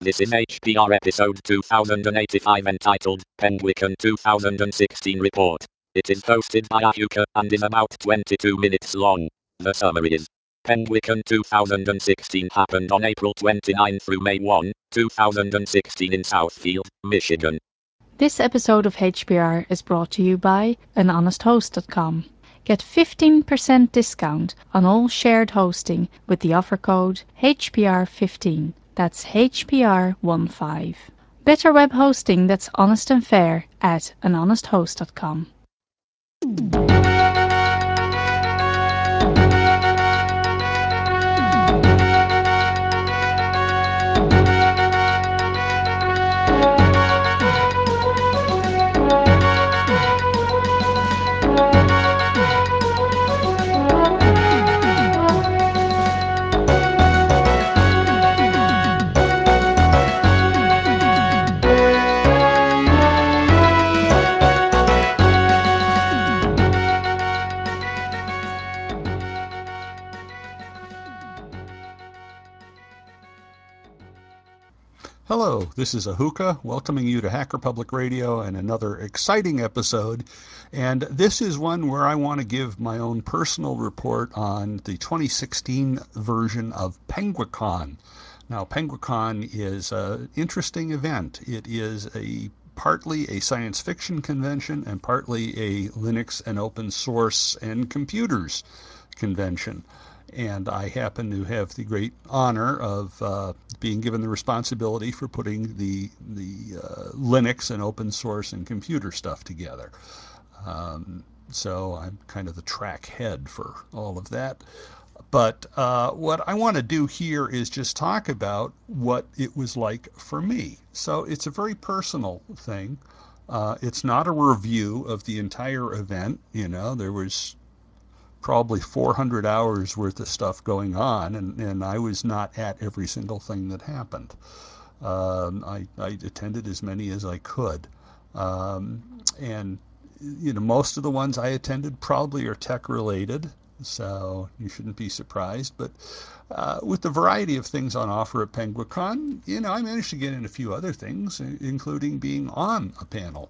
This is HPR episode 2085 entitled Penguican 2016 Report. It is hosted by Ahuka and is about 22 minutes long. The summary is: Penguican 2016 happened on April 29 through May 1, 2016 in Southfield, Michigan. This episode of HPR is brought to you by anhonesthost.com. Get 15% discount on all shared hosting with the offer code HPR15. That's HPR15. Better web hosting that's honest and fair at anhonesthost.com. Hello, this is Ahuka welcoming you to Hacker Public Radio and another exciting episode. And this is one where I want to give my own personal report on the 2016 version of Penguicon. Now, Penguicon is an interesting event. It is partly a science fiction convention and partly a Linux and open source and computers convention. And I happen to have the great honor of being given the responsibility for putting the Linux and open source and computer stuff together. So I'm kind of the track head for all of that. But what I want to do here is just talk about what it was like for me. So it's a very personal thing. It's not a review of the entire event. You know, there was probably 400 hours worth of stuff going on, and I was not at every single thing that happened. I attended as many as I could. And, you know, most of the ones I attended probably are tech related, so you shouldn't be surprised. But with the variety of things on offer at Penguicon, you know, I managed to get in a few other things, including being on a panel.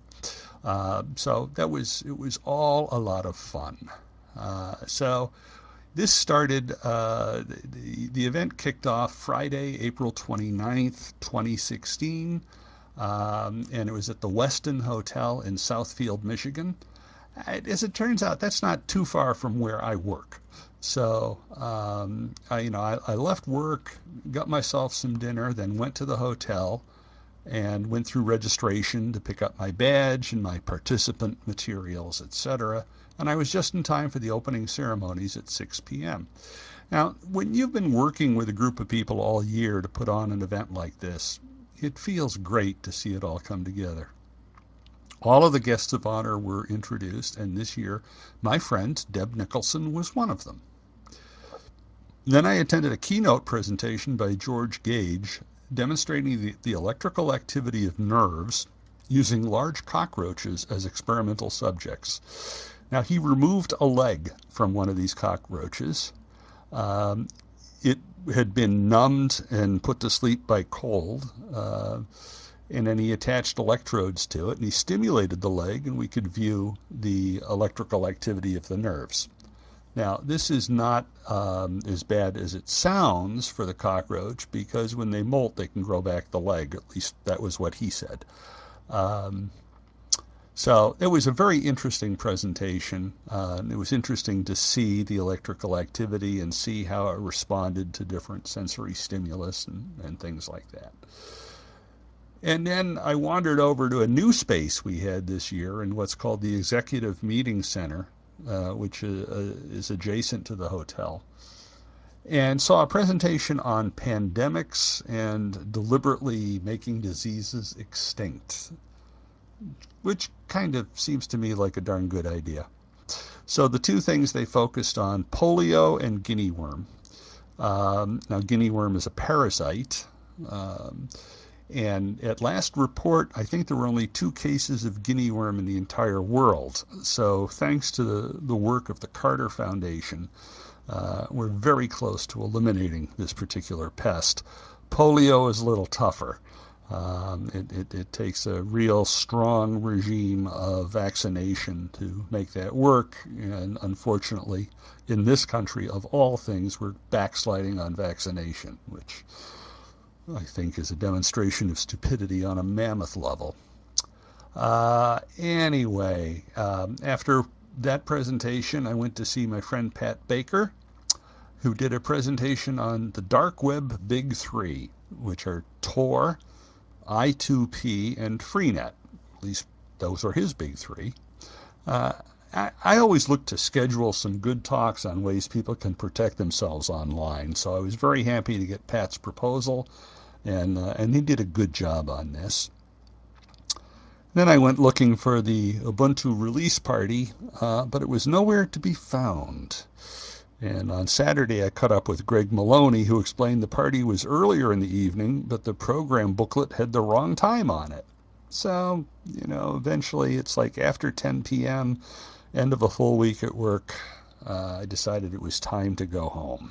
So it was all a lot of fun. So this started, the event kicked off Friday, April 29th, 2016, and it was at the Westin Hotel in Southfield, Michigan. As it turns out, that's not too far from where I work. So, I left work, got myself some dinner, then went to the hotel and went through registration to pick up my badge and my participant materials, etc. And I was just in time for the opening ceremonies at 6 p.m. Now, when you've been working with a group of people all year to put on an event like this, it feels great to see it all come together. All of the guests of honor were introduced, and this year my friend Deb Nicholson was one of them. Then I attended a keynote presentation by George Gage demonstrating the electrical activity of nerves using large cockroaches as experimental subjects. Now, he removed a leg from one of these cockroaches. It had been numbed and put to sleep by cold, and then he attached electrodes to it, and he stimulated the leg, and we could view the electrical activity of the nerves. Now, this is not as bad as it sounds for the cockroach, because when they molt, they can grow back the leg. At least that was what he said. So it was a very interesting presentation. It was interesting to see the electrical activity and see how it responded to different sensory stimulus and things like that. And then I wandered over to a new space we had this year in what's called the Executive Meeting Center, which is adjacent to the hotel, and saw a presentation on pandemics and deliberately making diseases extinct, which kind of seems to me like a darn good idea. So the two things they focused on, polio and guinea worm. Now, guinea worm is a parasite. And at last report, I think there were only 2 cases of guinea worm in the entire world. So thanks to the work of the Carter Foundation, We're very close to eliminating this particular pest. Polio is a little tougher. It takes a real strong regime of vaccination to make that work, and unfortunately, in this country, of all things, we're backsliding on vaccination, which I think is a demonstration of stupidity on a mammoth level. Anyway, after that presentation, I went to see my friend Pat Baker, who did a presentation on the dark web big three, which are Tor, I2P, and Freenet. At least those are his big three. I always look to schedule some good talks on ways people can protect themselves online, so I was very happy to get Pat's proposal, and he did a good job on this. Then I went looking for the Ubuntu release party, but it was nowhere to be found. And on Saturday, I caught up with Greg Maloney, who explained the party was earlier in the evening, but the program booklet had the wrong time on it. So, eventually it's like after 10 p.m., end of a full week at work, I decided it was time to go home.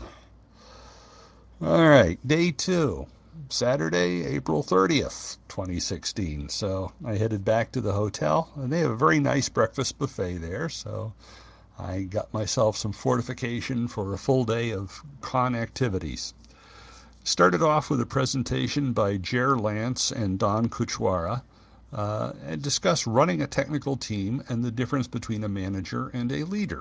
All right, day 2. Saturday, April 30th, 2016. So I headed back to the hotel, and they have a very nice breakfast buffet there, so I got myself some fortification for a full day of con activities. Started off with a presentation by Jer Lance and Don Kuchwara, and discussed running a technical team and the difference between a manager and a leader.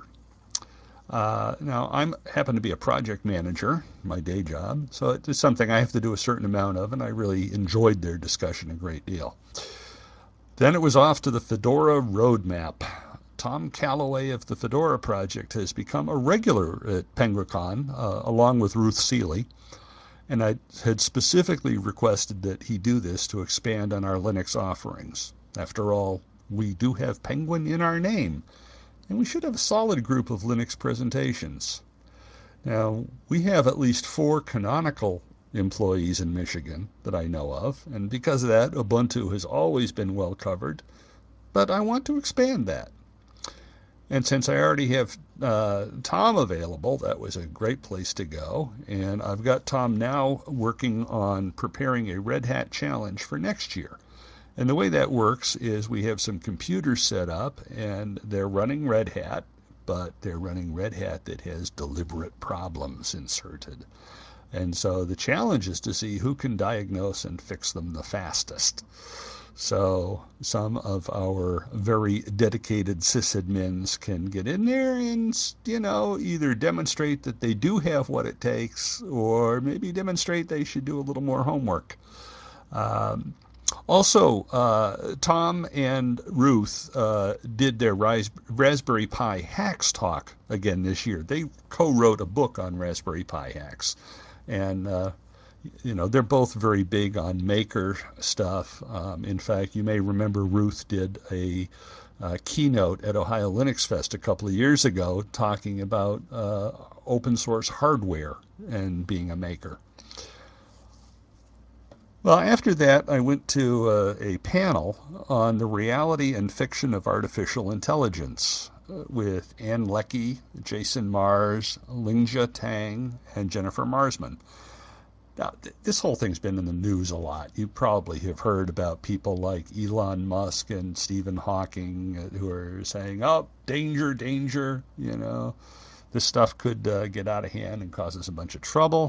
Now, I happen to be a project manager, my day job, so it is something I have to do a certain amount of, and I really enjoyed their discussion a great deal. Then it was off to the Fedora roadmap. Tom Calloway of the Fedora project has become a regular at Penguicon, along with Ruth Seeley, and I had specifically requested that he do this to expand on our Linux offerings. After all, we do have Penguin in our name, and we should have a solid group of Linux presentations. Now, we have at least 4 canonical employees in Michigan that I know of, and because of that, Ubuntu has always been well covered, but I want to expand that. And since I already have Tom available, that was a great place to go, and I've got Tom now working on preparing a Red Hat challenge for next year. And the way that works is we have some computers set up, and they're running Red Hat, but they're running Red Hat that has deliberate problems inserted. And so the challenge is to see who can diagnose and fix them the fastest. So some of our very dedicated sysadmins can get in there and, either demonstrate that they do have what it takes, or maybe demonstrate they should do a little more homework. Also, Tom and Ruth did their Raspberry Pi hacks talk again this year. They co-wrote a book on Raspberry Pi hacks, and they're both very big on Maker stuff. In fact, you may remember Ruth did a keynote at Ohio Linux Fest a couple of years ago talking about open source hardware and being a maker. Well, after that, I went to a panel on the reality and fiction of artificial intelligence with Ann Leckie, Jason Mars, Lingxia Tang, and Jennifer Marsman. Now, this whole thing's been in the news a lot. You probably have heard about people like Elon Musk and Stephen Hawking who are saying, oh, danger, danger, this stuff could get out of hand and cause us a bunch of trouble.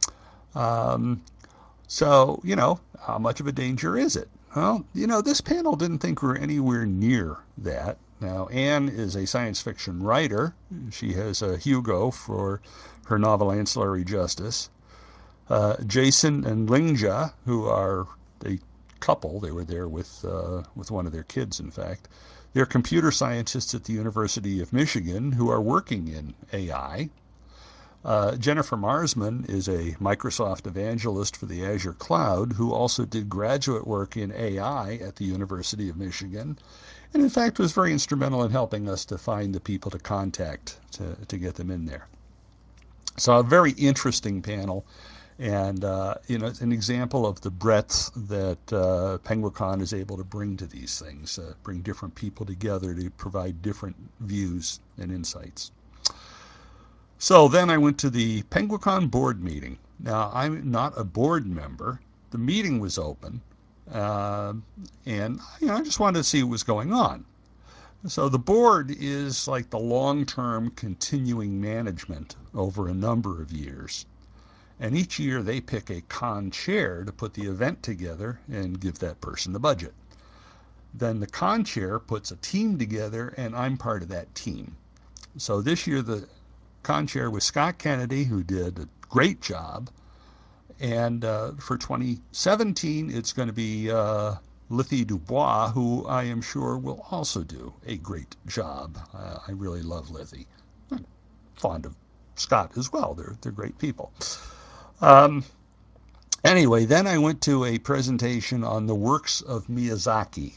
So, how much of a danger is it? Well, this panel didn't think we were anywhere near that. Now, Anne is a science fiction writer. She has a Hugo for her novel Ancillary Justice. Jason and Lingxia, who are a couple, they were there with one of their kids, in fact. They're computer scientists at the University of Michigan who are working in AI. Jennifer Marsman is a Microsoft evangelist for the Azure Cloud who also did graduate work in AI at the University of Michigan, and in fact was very instrumental in helping us to find the people to contact to get them in there. So a very interesting panel, and it's an example of the breadth that Penguicon is able to bring to these things, bring different people together to provide different views and insights. So then I went to the Penguicon board meeting. Now, I'm not a board member. The meeting was open, uh, and I just wanted to see what was going on. So the board is like the long-term continuing management over a number of years. And each year they pick a con chair to put the event together and give that person the budget. Then the con chair puts a team together, and I'm part of that team. So this year the con chair was Scott Kennedy, who did a great job. And for 2017, it's going to be Lithie Dubois, who I am sure will also do a great job. I really love Lithie. I'm fond of Scott as well. They're great people. Um, anyway, then I went to a presentation on the works of Miyazaki.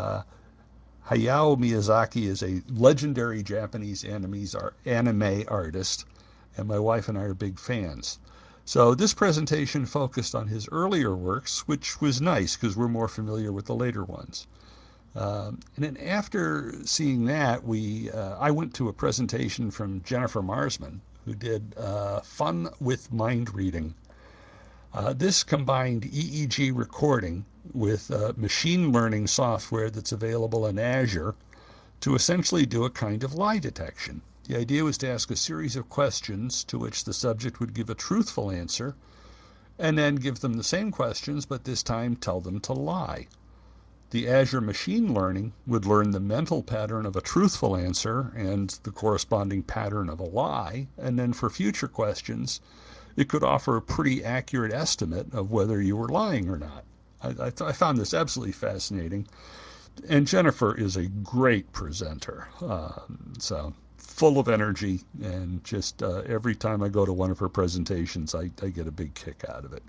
Hayao Miyazaki is a legendary Japanese anime artist, and my wife and I are big fans. So this presentation focused on his earlier works, which was nice because we're more familiar with the later ones. And then after seeing that, I went to a presentation from Jennifer Marsman, who did Fun with Mind Reading. This combined EEG recording with machine learning software that's available in Azure to essentially do a kind of lie detection. The idea was to ask a series of questions to which the subject would give a truthful answer, and then give them the same questions, but this time tell them to lie. The Azure machine learning would learn the mental pattern of a truthful answer and the corresponding pattern of a lie, and then for future questions, it could offer a pretty accurate estimate of whether you were lying or not. I found this absolutely fascinating. And Jennifer is a great presenter. So full of energy, and just every time I go to one of her presentations, I get a big kick out of it.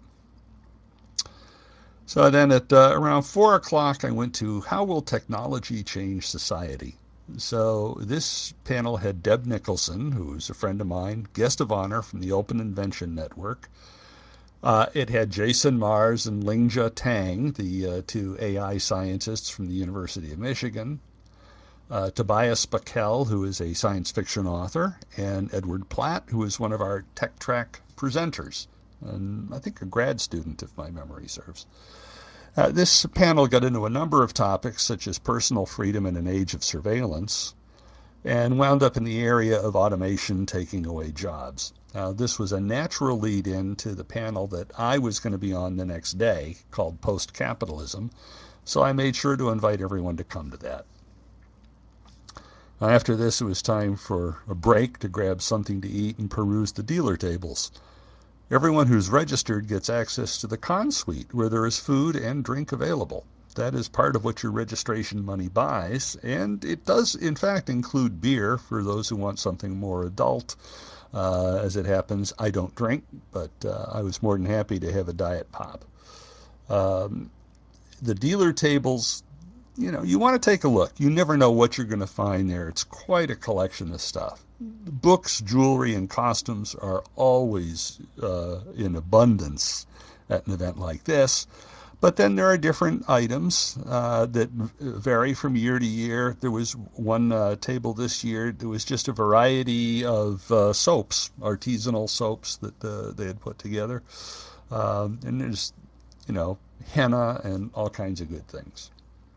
So then at around 4 o'clock, I went to How Will Technology Change Society? So this panel had Deb Nicholson, who's a friend of mine, guest of honor from the Open Invention Network. It had Jason Mars and Lingjia Tang, the two AI scientists from the University of Michigan. Tobias Bakel, who is a science fiction author, and Edward Platt, who is one of our Tech Track presenters, and I think a grad student, if my memory serves. This panel got into a number of topics, such as personal freedom in an age of surveillance, and wound up in the area of automation taking away jobs. Now, this was a natural lead-in to the panel that I was going to be on the next day, called Post-Capitalism, so I made sure to invite everyone to come to that. After this, it was time for a break to grab something to eat and peruse the dealer tables. Everyone who's registered gets access to the con suite, where there is food and drink available. That is part of what your registration money buys, and it does, in fact, include beer for those who want something more adult. As it happens, I don't drink, but I was more than happy to have a diet pop. The dealer tables, you want to take a look. You never know what you're going to find there. It's quite a collection of stuff. Books, jewelry, and costumes are always in abundance at an event like this. But then there are different items that vary from year to year. There was one table this year. There was just a variety of soaps, artisanal soaps that they had put together. And there's, henna and all kinds of good things.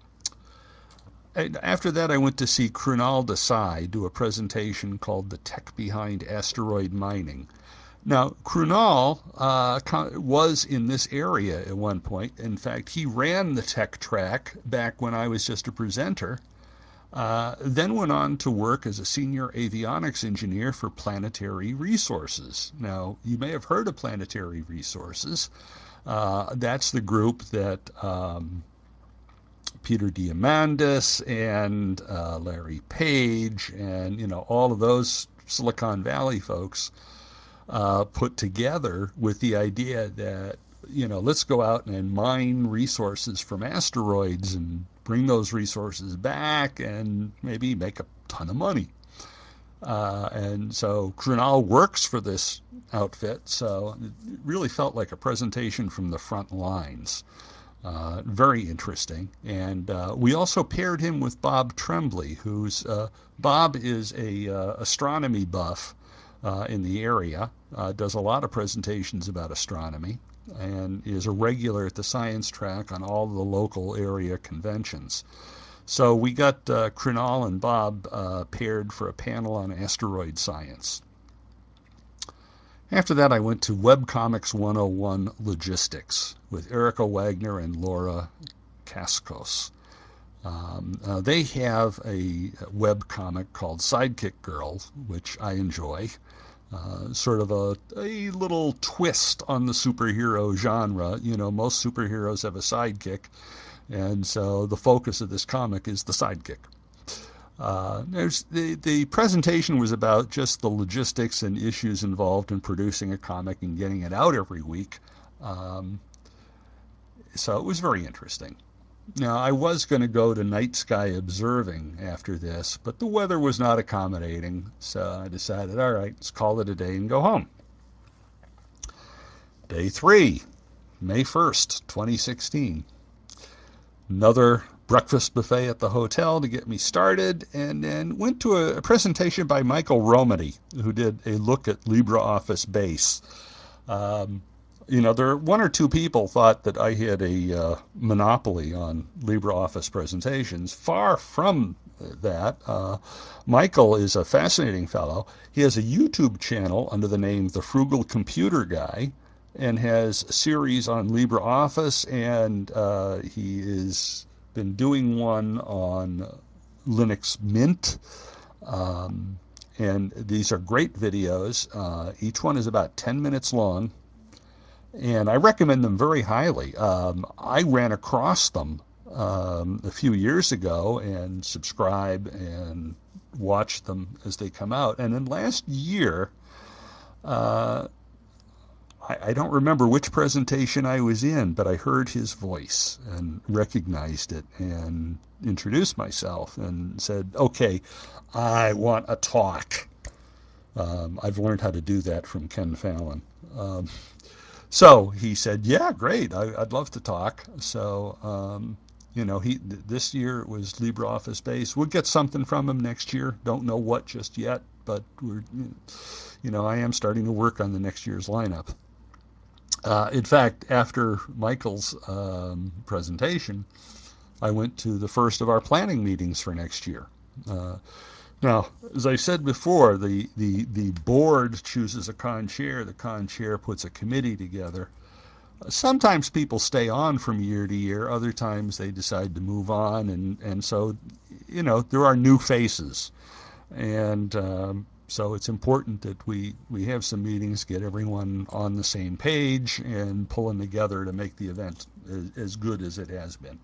After that, I went to see Krunal Desai do a presentation called The Tech Behind Asteroid Mining. Now, Krunal was in this area at one point. In fact, he ran the tech track back when I was just a presenter, then went on to work as a senior avionics engineer for Planetary Resources. Now, you may have heard of Planetary Resources. That's the group that Peter Diamandis and Larry Page and all of those Silicon Valley folks put together with the idea that let's go out and mine resources from asteroids and bring those resources back and maybe make a ton of money. And so Krunal works for this outfit, so it really felt like a presentation from the front lines. Very interesting. And we also paired him with Bob Tremblay, Bob is a astronomy buff, in the area, does a lot of presentations about astronomy, and is a regular at the science track on all the local area conventions. So we got Krinal and Bob paired for a panel on asteroid science. After that, I went to Webcomics 101 Logistics with Erica Wagner and Laura Cascos. They have a webcomic called Sidekick Girls, which I enjoy. Sort of a little twist on the superhero genre. You know, most superheroes have a sidekick, and so the focus of this comic is the sidekick. The presentation was about just the logistics and issues involved in producing a comic and getting it out every week. So it was very interesting. Now, I was going to go to night sky observing after this, but the weather was not accommodating, so I decided, all right, let's call it a day and go home. Day 3, May 1st, 2016. Another breakfast buffet at the hotel to get me started, and then went to a presentation by Michael Romany, who did a look at LibreOffice Base. There one or two people thought that I had a monopoly on LibreOffice presentations. Far from that. Michael is a fascinating fellow. He has a YouTube channel under the name The Frugal Computer Guy, and has a series on LibreOffice, and he has been doing one on Linux Mint. And these are great videos. Each one is about 10 minutes long, and I recommend them very highly. I ran across them a few years ago and subscribe and watch them as they come out. And then last year, I don't remember which presentation I was in, but I heard his voice and recognized it and introduced myself and said, okay, I want a talk. I've learned how to do that from Ken Fallon. So he said, yeah, great, I'd love to talk. So, this year it was LibreOffice Base. We'll get something from him next year. Don't know what just yet, but I am starting to work on the next year's lineup. In fact, after Michael's presentation, I went to the first of our planning meetings for next year. Now, as I said before, the board chooses a con-chair. The con-chair puts a committee together. Sometimes people stay on from year to year. Other times they decide to move on. And so, there are new faces. And so it's important that we have some meetings, get everyone on the same page, and pulling together to make the event as good as it has been.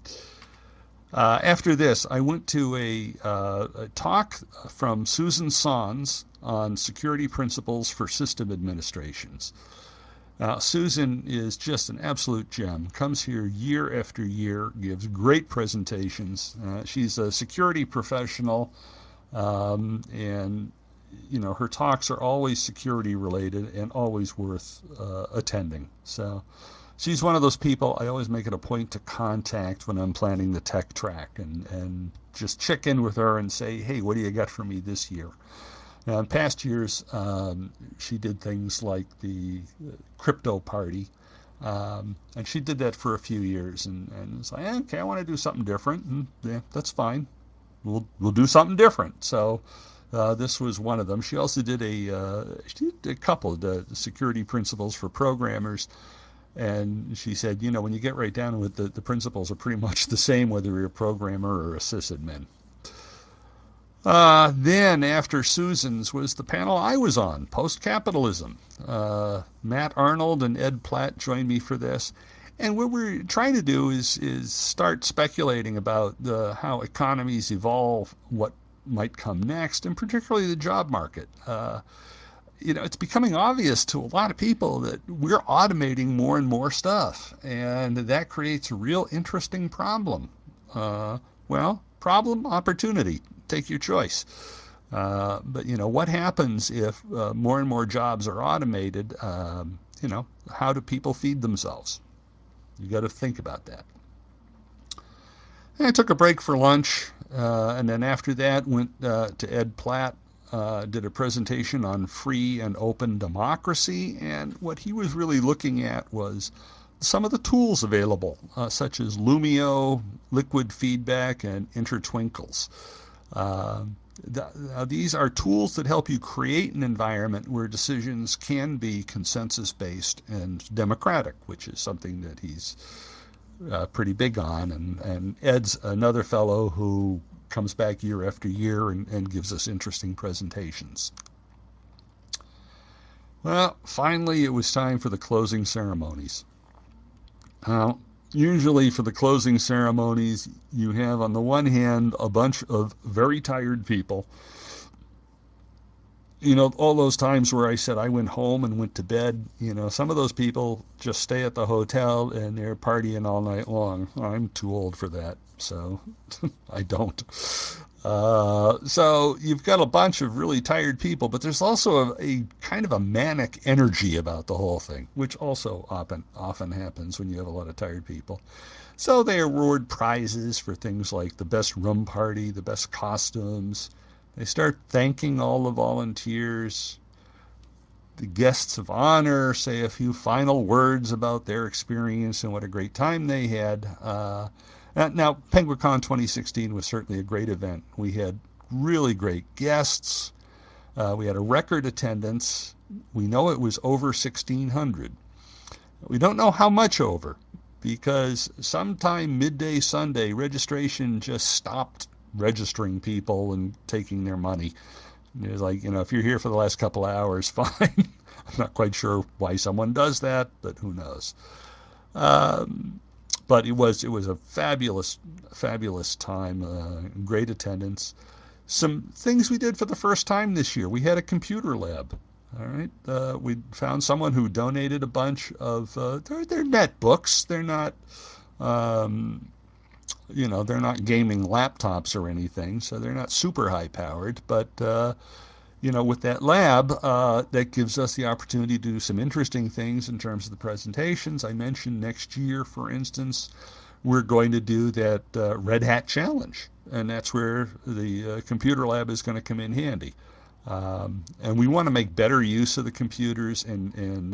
After this, I went to a talk from Susan Sons on security principles for system administrations. Susan is just an absolute gem. Comes here year after year, gives great presentations. She's a security professional, and her talks are always security related and always worth attending. So she's one of those people I always make it a point to contact when I'm planning the tech track, and just check in with her and say, hey, what do you got for me this year? Now, in past years, she did things like the crypto party, and she did that for a few years, and it's like, okay, I want to do something different, and yeah, that's fine. We'll do something different. So this was one of them. She also did she did a couple of the security principles for programmers. And she said, when you get right down to it, the principles are pretty much the same whether you're a programmer or a sysadmin. Then after Susan's was the panel I was on, Post-Capitalism. Matt Arnold and Ed Platt joined me for this. And what we're trying to do is start speculating about how economies evolve, what might come next, and particularly the job market. It's becoming obvious to a lot of people that we're automating more and more stuff, and that creates a real interesting problem. Problem, opportunity, take your choice. But what happens if more and more jobs are automated? How do people feed themselves? You got to think about that. And I took a break for lunch, and then after that went to Ed Platt did a presentation on free and open democracy, and what he was really looking at was some of the tools available, such as Lumio, Liquid Feedback, and Intertwinkles. These are tools that help you create an environment where decisions can be consensus-based and democratic, which is something that he's pretty big on. And Ed's another fellow who comes back year after year and gives us interesting presentations. Well, finally, it was time for the closing ceremonies. Usually for the closing ceremonies, you have on the one hand a bunch of very tired people. You know, all those times where I said I went home and went to bed, you know, some of those people just stay at the hotel and they're partying all night long. I'm too old for that, so I don't. So you've got a bunch of really tired people, but there's also a kind of a manic energy about the whole thing, which also often happens when you have a lot of tired people. So they award prizes for things like the best room party, the best costumes. They start thanking all the volunteers. The guests of honor say a few final words about their experience and what a great time they had. Now, Penguicon 2016 was certainly a great event. We had really great guests. We had a record attendance. We know it was over 1,600. We don't know how much over, because sometime midday Sunday, registration just stopped registering people and taking their money. It was like, you know, if you're here for the last couple of hours, fine. I'm not quite sure why someone does that, but who knows. But it was a fabulous time, great attendance. Some things we did for the first time this year. We had a computer lab. All right, we found someone who donated a bunch of they're netbooks. They're not, you know, they're not gaming laptops or anything, so they're not super high powered. But you know, with that lab, that gives us the opportunity to do some interesting things in terms of the presentations. I mentioned next year, for instance, we're going to do that Red Hat Challenge, and that's where the computer lab is going to come in handy. And we want to make better use of the computers and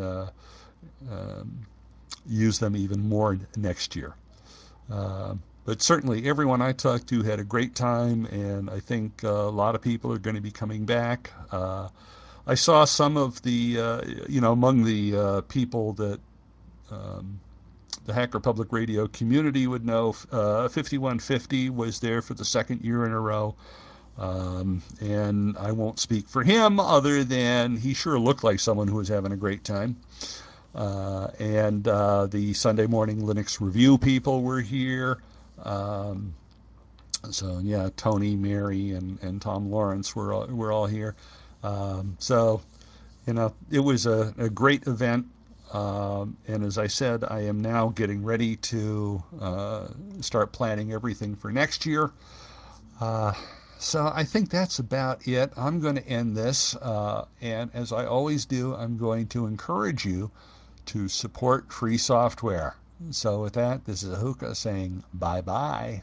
use them even more next year. But certainly everyone I talked to had a great time, and I think a lot of people are going to be coming back. I saw some of the, you know, among the people that the Hacker Public Radio community would know, 5150 was there for the second year in a row. And I won't speak for him other than he sure looked like someone who was having a great time. And the Sunday Morning Linux Review people were here. So yeah, Tony, Mary, and Tom Lawrence were all here. So, you know, it was a great event. And as I said, I am now getting ready to start planning everything for next year. So I think that's about it. I'm going to end this, and as I always do, I'm going to encourage you to support free software. So with that, this is Ahuka saying bye-bye.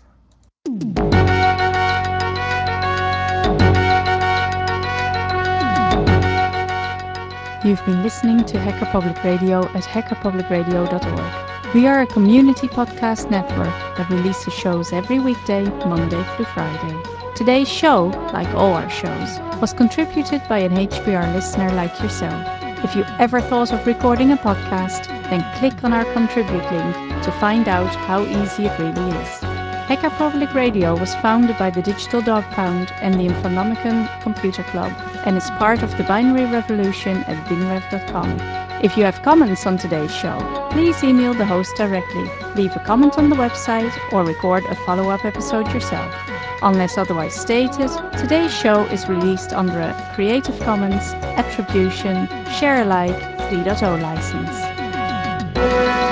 You've been listening to Hacker Public Radio at hackerpublicradio.org. We are a community podcast network that releases shows every weekday, Monday through Friday. Today's show, like all our shows, was contributed by an HPR listener like yourself. If you ever thought of recording a podcast, then click on our contribute link to find out how easy it really is. Hacker Public Radio was founded by the Digital Dog Pound and the Infonomicon Computer Club and is part of the binary revolution at binrev.com. If you have comments on today's show, please email the host directly, leave a comment on the website, or record a follow-up episode yourself. Unless otherwise stated, today's show is released under a Creative Commons Attribution Share Alike 3.0 license.